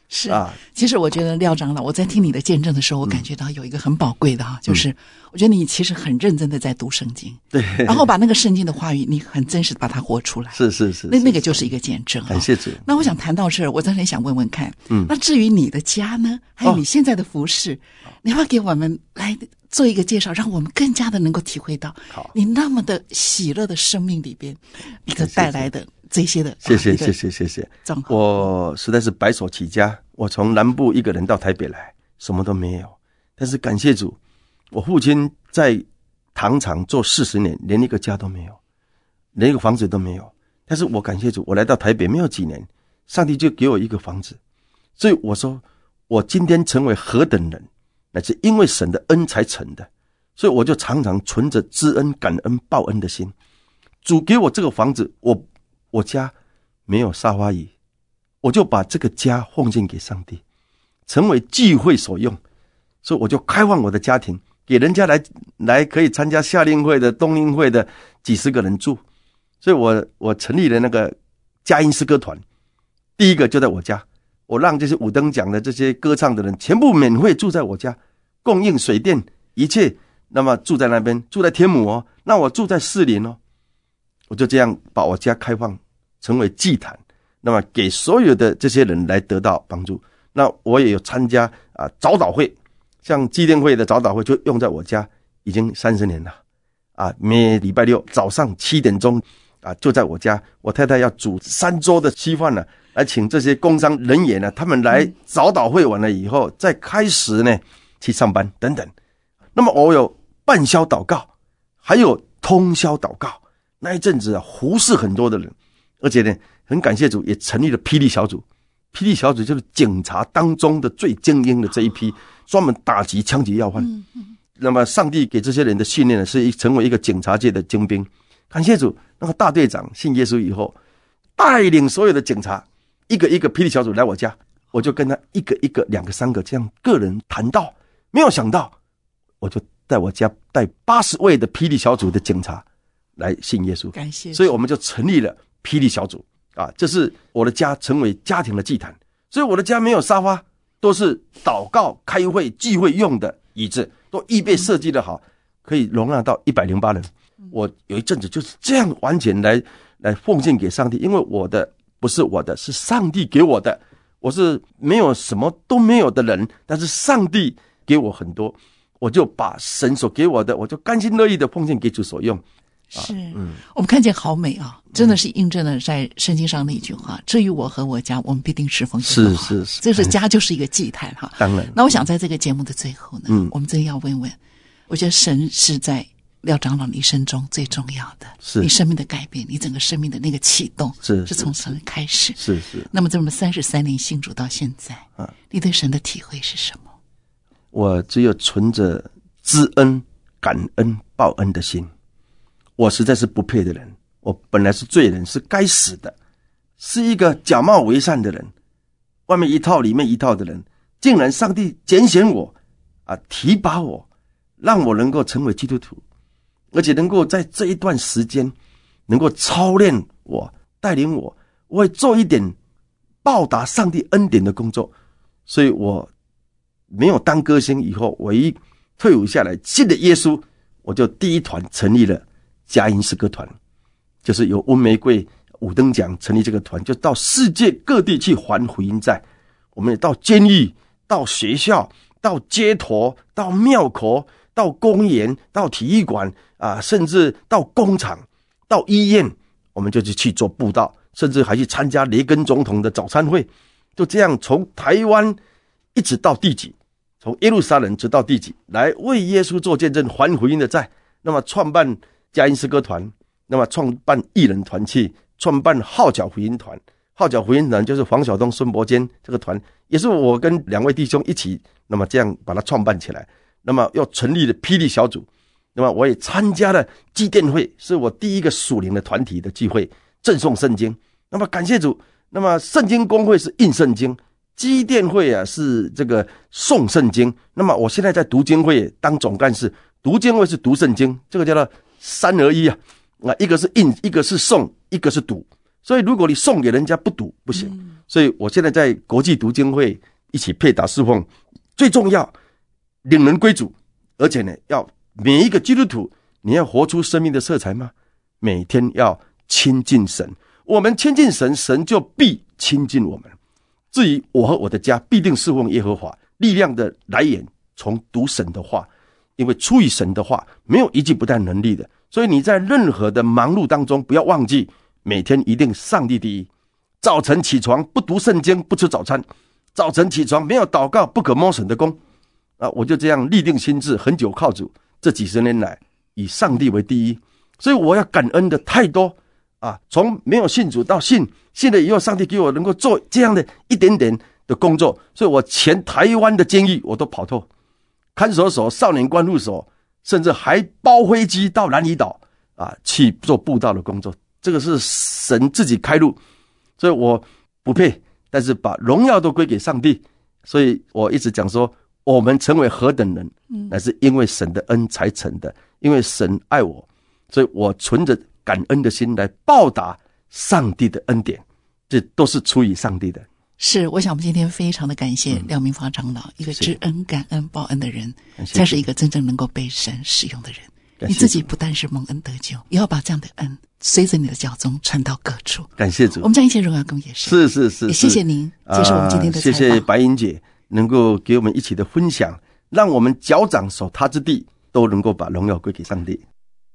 是其实我觉得廖长老，我在听你的见证的时候，我感觉到有一个很宝贵的就是我觉得你其实很认真的在读圣经， 对， 然后把那个圣经的话语，你很真实的把它活出来， 是， 那个就是一个见证。 感谢主。 那我想谈到这儿，我真的很想问问看，那至于你的家呢，还有你现在的服事，你要不要给我们来做一个介绍，让我们更加的能够体会到你那么的喜乐的生命里边，你所带来的这些的。 谢谢。我实在是白手起家，我从南部一个人到台北来，什么都没有。但是感谢主，我父亲在糖厂做40年，连一个家都没有，连一个房子都没有。但是我感谢主，我来到台北没有几年，上帝就给我一个房子。所以我说，我今天成为何等人，乃是因为神的恩才成的。所以我就常常存着知恩、感恩、报恩的心。主给我这个房子，我家没有沙发椅，我就把这个家奉献给上帝，成为聚会所用。所以我就开放我的家庭，给人家来可以参加夏令会的、冬令会的几十个人住。所以我成立了那个佳音诗歌团，第一个就在我家，我让这些五灯奖的这些歌唱的人全部免费住在我家，供应水电一切，那么住在那边，住在天母那我住在士林我就这样把我家开放成为祭坛，那么给所有的这些人来得到帮助。那我也有参加早祷会，像基甸会的早祷会就用在我家，已经30年了每礼拜六早上7点钟就在我家，我太太要煮3桌的稀饭来请这些工商人员他们来早祷会完了以后再开始呢去上班等等。那么我有半宵祷告，还有通宵祷告，那一阵子服侍很多的人，而且呢很感谢主，也成立了霹雳小组。霹雳小组就是警察当中的最精英的这一批，专门打击枪击要犯。那么上帝给这些人的训练是成为一个警察界的精兵。感谢主，那个大队长信耶稣以后，带领所有的警察一个一个霹雳小组来我家，我就跟他一个一个、2个、3个这样个人谈到，没有想到我就在我家带80位的霹雳小组的警察来信耶稣。 感谢。 所以我们就成立了霹雳小组这是我的家，成为家庭的祭坛。所以我的家没有沙发，都是祷告、开会、聚会用的椅子，都预备设计的好，可以容纳到108人。我有一阵子就是这样完全来奉献给上帝，因为我的不是我的，是上帝给我的。我是没有什么都没有的人，但是上帝给我很多，我就把神所给我的，我就甘心乐意的奉献给主所用。 我们看见好美真的是印证了在圣经上那句话，至于我和我家，我们必定侍奉耶和华。是，这是家就是一个祭坛当然。 那我想在这个节目的最后呢，我们真要问问，我觉得神是在廖长老你一生中最重要的，是你生命的改变，你整个生命的那个启动是从神开始。 是。 那么这么33年信主到现在你对神的体会是什么？ 我只有存着知恩、感恩、报恩的心。我实在是不配的人，我本来是罪人，是该死的，是一个假冒为善的人，外面一套里面一套的人，竟然上帝拣选我提拔我，让我能够成为基督徒，而且能够在这一段时间能够操练我，带领我会做一点报答上帝恩典的工作。所以我没有当歌星以后，我一退伍下来信了耶稣，我就第一团成立了佳音诗歌团，就是由温玫瑰、五灯奖成立这个团，就到世界各地去还福音债。我们也到监狱、到学校、到街头、到庙口、到公园、到体育馆甚至到工厂、到医院，我们就去做布道，甚至还去参加雷根总统的早餐会。就这样从台湾一直到地极，从耶路撒冷直到地极，来为耶稣做见证，还福音的债。那么创办佳音诗歌团，那么创办艺人团契，创办号角福音团。号角福音团就是黄晓东、孙伯坚这个团，也是我跟2位弟兄一起，那么这样把它创办起来。那么又成立了霹雳小组，那么我也参加了基甸会，是我第一个属灵的团体的聚会，赠送圣经。那么感谢主，那么圣经公会是印圣经，基甸会是这个诵圣经。那么我现在在读经会当总干事，读经会是读圣经，这个叫做3合1一个是印，一个是诵，一个是读。 所以如果你送给人家不读不行。所以我现在在国际读经会一起配搭侍奉，最重要领人归主，而且呢，要每一个基督徒，你要活出生命的色彩吗？每天要亲近神，我们亲近神，神就必亲近我们。至于我和我的家，必定侍奉耶和华。力量的来源从读神的话，因为出于神的话，没有一句不带能力的。所以你在任何的忙碌当中，不要忘记每天一定上帝第一。早晨起床不读圣经，不吃早餐；早晨起床没有祷告，不可摸神的功。我就这样立定心志，很久靠主。这几十年来，以上帝为第一，所以我要感恩的太多从没有信主到信了以后，上帝给我能够做这样的一点点的工作，所以我前台湾的监狱我都跑透，看守所、少年关护所，甚至还包飞机到南屿岛去做布道的工作。这个是神自己开路，所以我不配，但是把荣耀都归给上帝。所以我一直讲说，我们成为何等人，乃是因为神的恩才成的，因为神爱我，所以我存着感恩的心来报答上帝的恩典，这都是出于上帝的。 是，我想我们今天非常的感谢廖明发长老，一个知恩、感恩、报恩的人，才是一个真正能够被神使用的人。你自己不但是蒙恩得救，也要把这样的恩随着你的脚踪传到各处。 感谢主， 我们将一切荣耀归给神。 是， 也谢谢您接受我们今天的采访。 谢谢白英姐能够给我们一起的分享，让我们脚掌所踏之地都能够把荣耀归给上帝。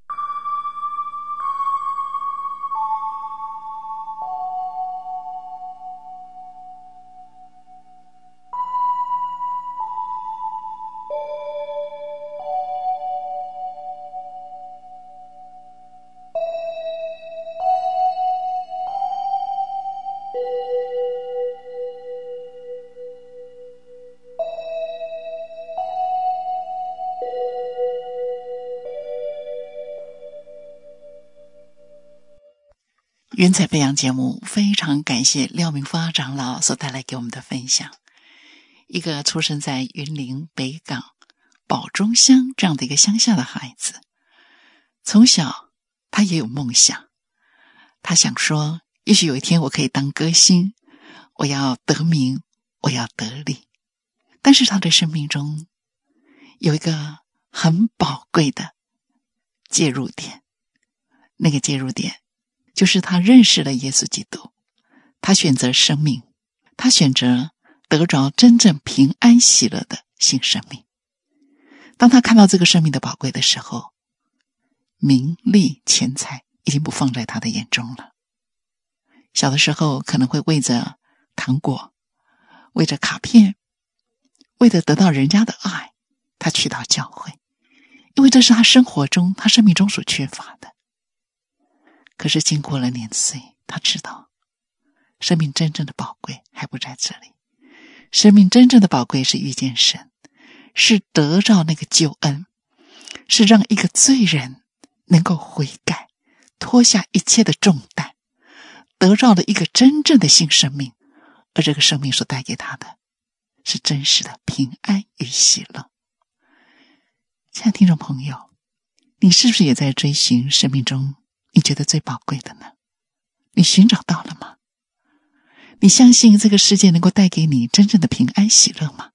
云彩飞扬节目非常感谢廖明发长老所带来给我们的分享。一个出生在云林北港宝中乡这样的一个乡下的孩子，从小他也有梦想，他想说也许有一天我可以当歌星，我要得名，我要得利。但是他的生命中有一个很宝贵的介入点，那个介入点就是他认识了耶稣基督，他选择生命，他选择得着真正平安喜乐的新生命。当他看到这个生命的宝贵的时候，名利钱财已经不放在他的眼中了。小的时候可能会为着糖果，为着卡片，为了得到人家的爱，他去到教会，因为这是他生活中他生命中所缺乏的。可是经过了年岁，他知道生命真正的宝贵还不在这里。生命真正的宝贵是遇见神，是得到那个救恩，是让一个罪人能够悔改，脱下一切的重担，得到了一个真正的新生命。而这个生命所带给他的是真实的平安与喜乐。亲爱的听众朋友，你是不是也在追寻生命中你觉得最宝贵的呢？你寻找到了吗？你相信这个世界能够带给你真正的平安喜乐吗？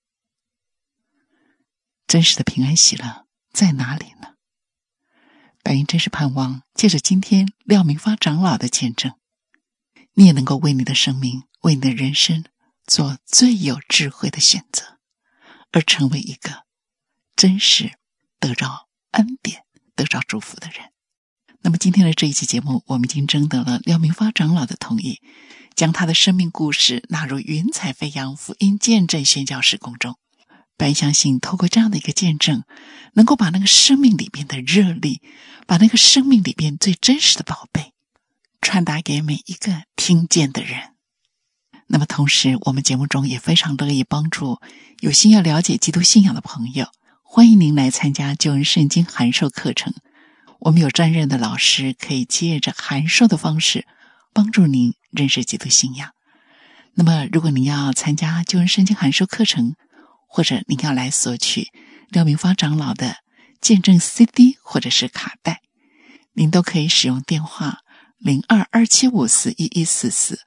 真实的平安喜乐在哪里呢？白云真是盼望借着今天廖明发长老的见证，你也能够为你的生命，为你的人生做最有智慧的选择，而成为一个真实得着恩典、得着祝福的人。那么今天的这一期节目，我们已经征得了廖明发长老的同意，将他的生命故事纳入云彩飞扬福音见证宣教事工中。白相信透过这样的一个见证，能够把那个生命里边的热力，把那个生命里边最真实的宝贝传达给每一个听见的人。那么同时，我们节目中也非常乐意帮助有心要了解基督信仰的朋友，欢迎您来参加救恩圣经函授课程。我们有专任的老师可以借着函授的方式帮助您认识基督信仰。那么如果您要参加救恩圣经函授课程，或者您要来索取廖明发长老的见证 CD 或者是卡带，您都可以使用电话 0227541144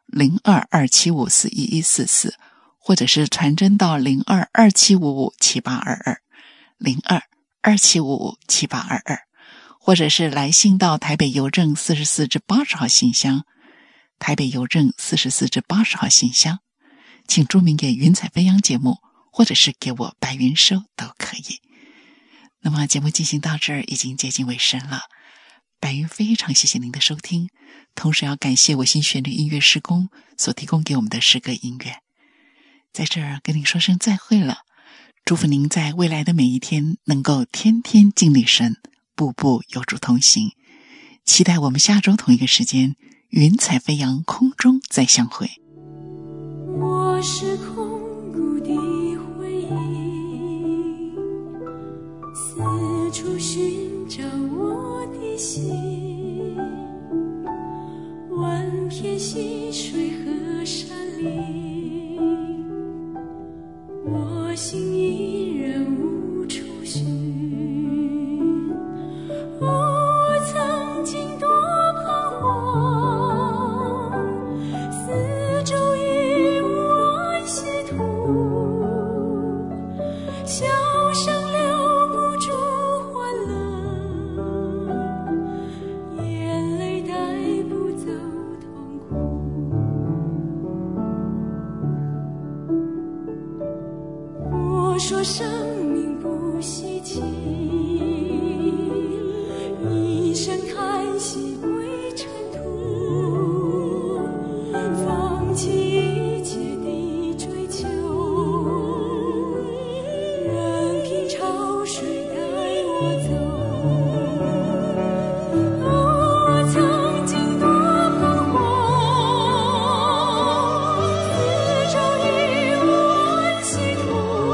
0227541144，或者是传真到0227557822 0227557822，或者是来信到台北邮政44至80号信箱，台北邮政44至80号信箱，请注明给云彩飞扬节目，或者是给我白云收都可以。那么节目进行到这儿已经接近尾声了，白云非常谢谢您的收听，同时要感谢我新旋律音乐施工所提供给我们的诗歌音乐。在这儿跟您说声再会了，祝福您在未来的每一天能够天天经历神，步步有主同行。期待我们下周同一个时间云彩飞扬空中再相会。 我是空谷的回忆，四处寻找我的心，万片溪水和山林，我心依然无处寻。我曾经多彷徨，四周已无安息土，笑声留不住欢乐，眼泪带不走痛苦。我说生命不稀奇，一声叹息归尘土，放弃一切的追求，任凭潮水带我走。我曾经多彷徨，四周已无安息土，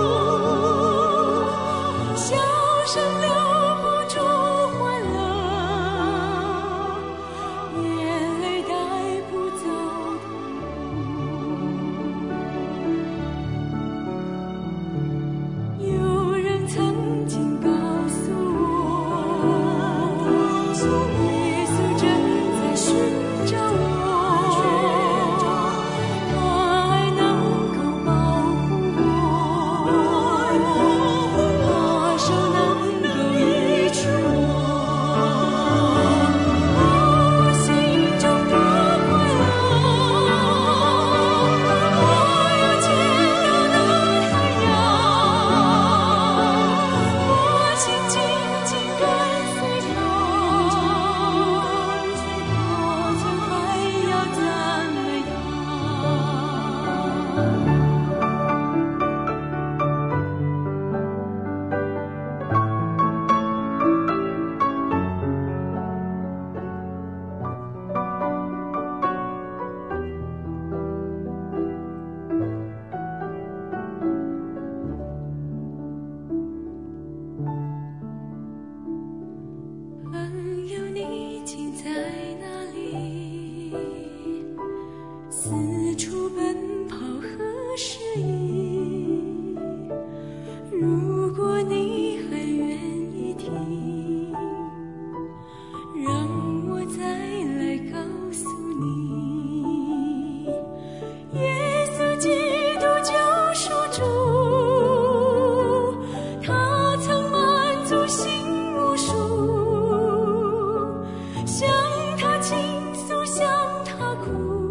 笑声留不住欢乐，眼泪带不走痛苦。有人曾经告诉我，耶稣正在寻找我，他爱能够保护我，他手能够医治我。我心中多快乐，我又见到那太阳，我心紧紧跟随他，我曾还要赞美他。朋友，你竟在哪里？四处奔跑何时已？如果你还愿意听，让我再来告诉你，耶稣基督救赎主，他曾满足心无数，向他倾诉，向他哭，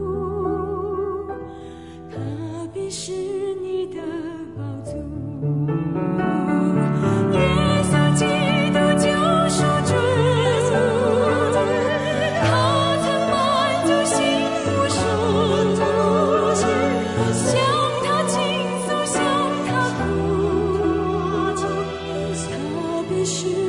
他必是你的宝足。耶稣基督救赎主，他曾满足心无数，向他倾诉，向他哭，他必是